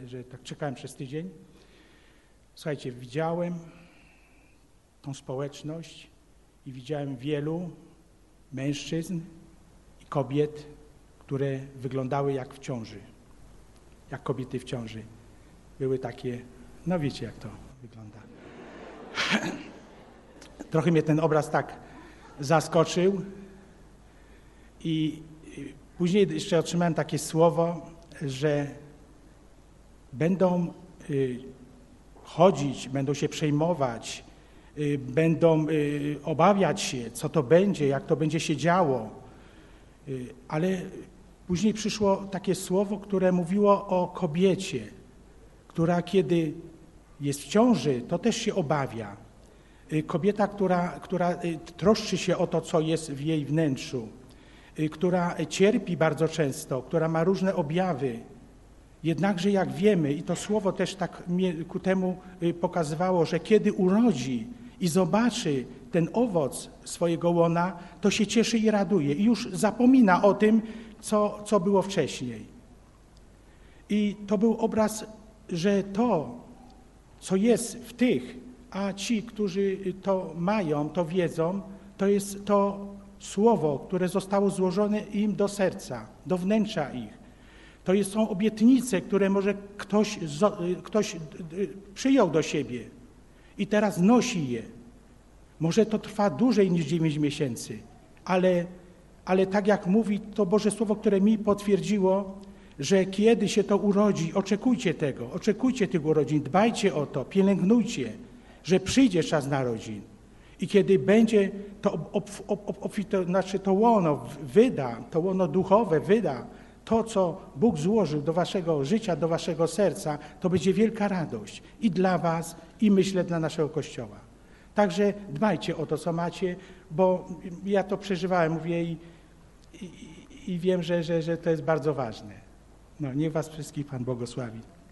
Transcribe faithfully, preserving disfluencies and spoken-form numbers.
że tak czekałem przez tydzień. Słuchajcie, widziałem tą społeczność i widziałem wielu mężczyzn i kobiet, które wyglądały jak w ciąży, jak kobiety w ciąży. Były takie, no wiecie jak to wygląda. Trochę mnie ten obraz tak zaskoczył i później jeszcze otrzymałem takie słowo, że będą chodzić, będą się przejmować, będą obawiać się, co to będzie, jak to będzie się działo. Ale później przyszło takie słowo, które mówiło o kobiecie, która kiedy jest w ciąży, to też się obawia. Kobieta, która, która troszczy się o to, co jest w jej wnętrzu, która cierpi bardzo często, która ma różne objawy. Jednakże jak wiemy, i to słowo też tak mnie ku temu pokazywało, że kiedy urodzi i zobaczy ten owoc swojego łona, to się cieszy i raduje i już zapomina o tym, co, co było wcześniej. I to był obraz, że to, co jest w tych, a ci, którzy to mają, to wiedzą, to jest to słowo, które zostało złożone im do serca, do wnętrza ich. To są obietnice, które może ktoś, ktoś przyjął do siebie i teraz nosi je. Może to trwa dłużej niż dziewięć miesięcy, ale, ale tak jak mówi to Boże Słowo, które mi potwierdziło, że kiedy się to urodzi, oczekujcie tego, oczekujcie tych urodzin, dbajcie o to, pielęgnujcie, że przyjdzie czas narodzin. I kiedy będzie to, ob, ob, ob, to, znaczy to łono wyda, to łono duchowe wyda to, co Bóg złożył do waszego życia, do waszego serca, to będzie wielka radość i dla was, i myślę dla naszego Kościoła. Także dbajcie o to, co macie, bo ja to przeżywałem, mówię i, i, i wiem, że, że, że to jest bardzo ważne. No, niech was wszystkich Pan błogosławi.